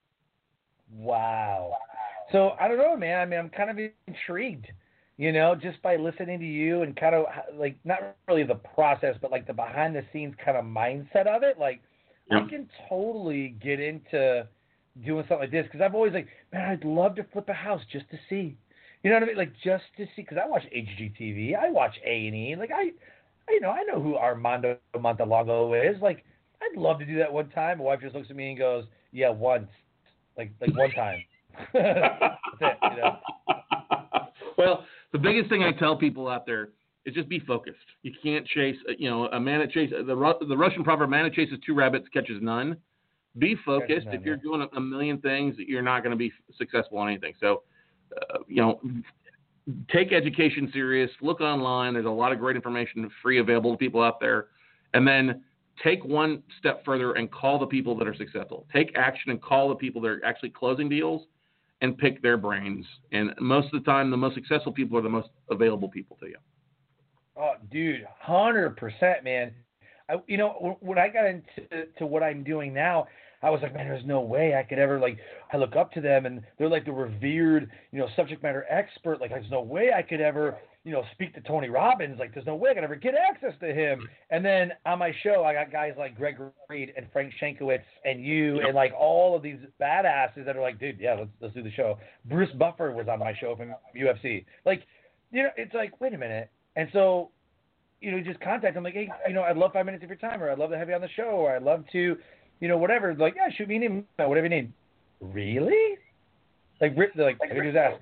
Wow. So I don't know, man. I mean, I'm kind of intrigued, you know, just by listening to you and kind of like, not really the process, but like the behind the scenes kind of mindset of it. Like yep. I can totally get into doing something like this because I've always like, man, I'd love to flip a house just to see, you know what I mean? Like just to see, because I watch H G T V, I watch A and E. Like I, you know, I know who Armando Montalongo is. Like I'd love to do that one time. My wife just looks at me and goes, yeah, once, like like one time. That's it, you know. Well, the biggest thing I tell people out there is just be focused. You can't chase, you know, a man that chases, the, the Russian proverb, man that chases two rabbits catches none. Be focused. None, if you're yeah. doing a million things, you're not going to be successful on anything. So, uh, you know, take education serious. Look online. There's a lot of great information free available to people out there. And then take one step further and call the people that are successful. Take action and call the people that are actually closing deals and pick their brains. And most of the time, the most successful people are the most available people to you. Oh, dude, one hundred percent, man. I, you know, when I got into to what I'm doing now, I was like, man, there's no way I could ever, like, I look up to them, and they're like the revered, you know, subject matter expert. Like, there's no way I could ever, you know, speak to Tony Robbins. Like, there's no way I could ever get access to him. And then on my show, I got guys like Greg Reed and Frank Shankowitz and you and, like, all of these badasses that are like, dude, yeah, let's, let's do the show. Bruce Buffer was on my show from U F C. Like, you know, it's like, wait a minute. And so, you know, just contact them like, hey, you know, I'd love five minutes of your time, or I'd love to have you on the show, or I'd love to, you know, whatever. Like, yeah, shoot me an email, whatever you need. Really? Like, like, I can just ask.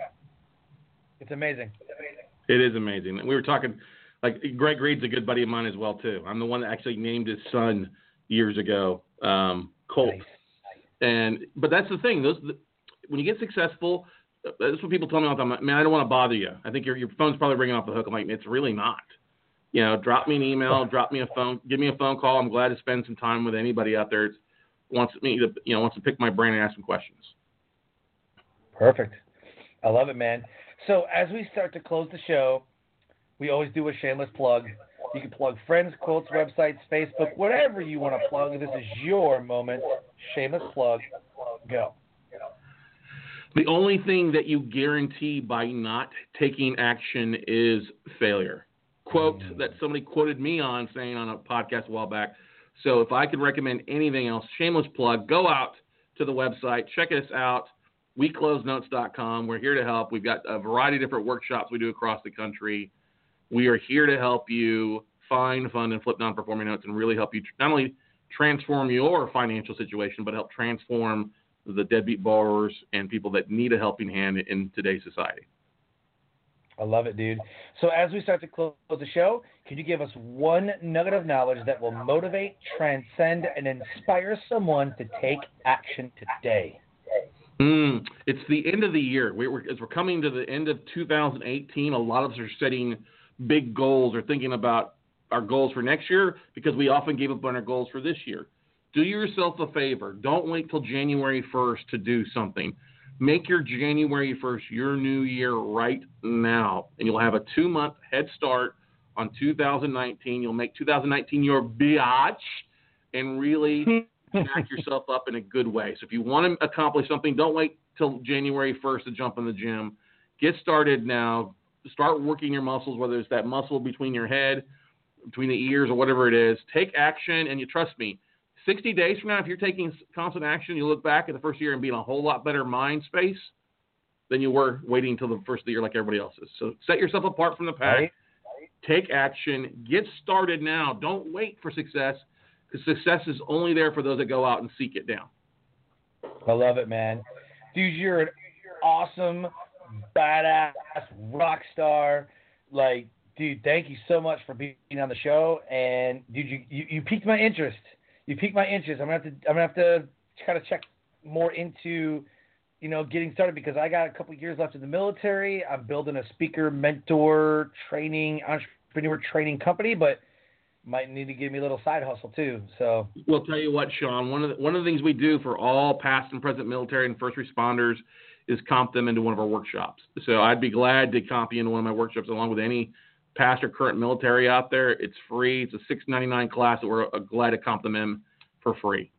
It's amazing. It is amazing. We were talking, like, Greg Reed's a good buddy of mine as well, too. I'm the one that actually named his son years ago, um, Colt. Nice. And, but that's the thing. Those, when you get successful, that's what people tell me all the time. Man, I don't want to bother you. I think your your phone's probably ringing off the hook. I'm like, it's really not. You know, drop me an email, drop me a phone, give me a phone call. I'm glad to spend some time with anybody out there that wants me to, you know, wants to pick my brain and ask some questions. Perfect. I love it, man. So as we start to close the show, we always do a shameless plug. You can plug friends, quotes, websites, Facebook, whatever you want to plug. This is your moment. Shameless plug. Go. The only thing that you guarantee by not taking action is failure. Quote that somebody quoted me on saying on a podcast a while back. So if I could recommend anything else, shameless plug, go out to the website, check us out, we close notes dot com. We're here to help. We've got a variety of different workshops we do across the country. We are here to help you find, fund, and flip non-performing notes and really help you not only transform your financial situation, but help transform the deadbeat borrowers and people that need a helping hand in today's society. I love it, dude. So as we start to close the show, can you give us one nugget of knowledge that will motivate, transcend, and inspire someone to take action today? Mm, it's the end of the year. We, we're, as we're coming to the end of two thousand eighteen, a lot of us are setting big goals or thinking about our goals for next year because we often gave up on our goals for this year. Do yourself a favor. Don't wait till January first to do something. Make your January first your new year right now, and you'll have a two-month head start on two thousand nineteen. You'll make two thousand nineteen your biatch and really back yourself up in a good way. So if you want to accomplish something, don't wait till January first to jump in the gym. Get started now. Start working your muscles, whether it's that muscle between your head, between the ears, or whatever it is. Take action, and you trust me, sixty days from now, if you're taking constant action, you look back at the first year and be in a whole lot better mind space than you were waiting until the first of the year like everybody else is. So set yourself apart from the pack. Right. Take action. Get started now. Don't wait for success, because success is only there for those that go out and seek it down. I love it, man. Dude, you're an awesome, badass rock star. Like, dude, thank you so much for being on the show. And dude, you, you, you piqued my interest. You piqued my interest. I'm gonna have to I'm gonna have to kind of check more into, you know, getting started, because I got a couple years left in the military. I'm building a speaker, mentor, training, entrepreneur training company, but might need to give me a little side hustle too. So we'll tell you what, Sean, one of the, one of the things we do for all past and present military and first responders is comp them into one of our workshops. So I'd be glad to comp you into one of my workshops along with any past or current military out there. It's free. It's a six ninety-nine class that we're glad to comp them in for free.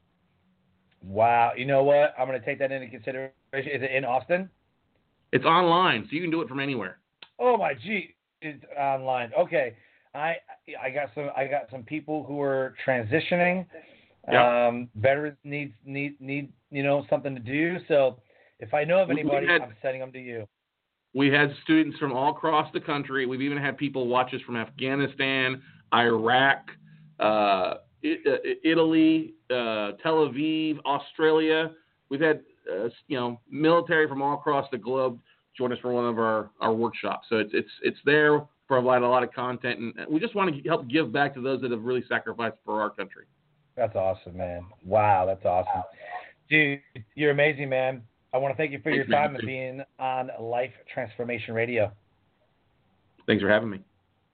Wow. You know what? I'm going to take that into consideration. Is it in Austin? It's online, so you can do it from anywhere. Oh my gee, it's online. Okay. I I got some I got some people who are transitioning. Yep. Um, veterans need need need you know something to do. So if I know of anybody, had, I'm sending them to you. We had students from all across the country. We've even had people watch us from Afghanistan, Iraq, uh, Italy, uh, Tel Aviv, Australia. We've had uh, you know military from all across the globe join us for one of our, our workshops. So it's it's it's there. Provide a lot of content, and we just want to help give back to those that have really sacrificed for our country. That's awesome, man. Wow, that's awesome. Dude, you're amazing, man. I want to thank you for Thanks, your time and being on Life Transformation Radio. Thanks for having me.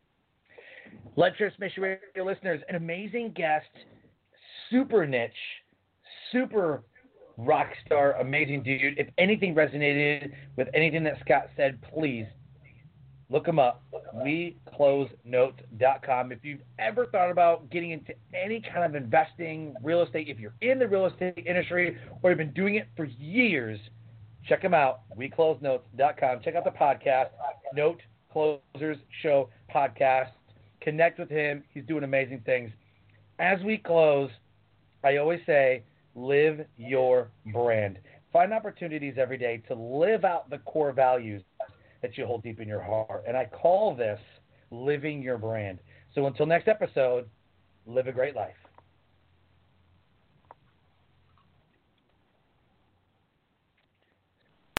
Life Transformation Radio listeners, an amazing guest, super niche, super rock star, amazing dude. If anything resonated with anything that Scott said, please look him up, we close notes dot com. If you've ever thought about getting into any kind of investing, real estate, if you're in the real estate industry or you've been doing it for years, check him out, we close notes dot com. Check out the podcast, Note Closers Show Podcast. Connect with him. He's doing amazing things. As we close, I always say, live your brand. Find opportunities every day to live out the core values that you hold deep in your heart. And I call this living your brand. So until next episode, live a great life.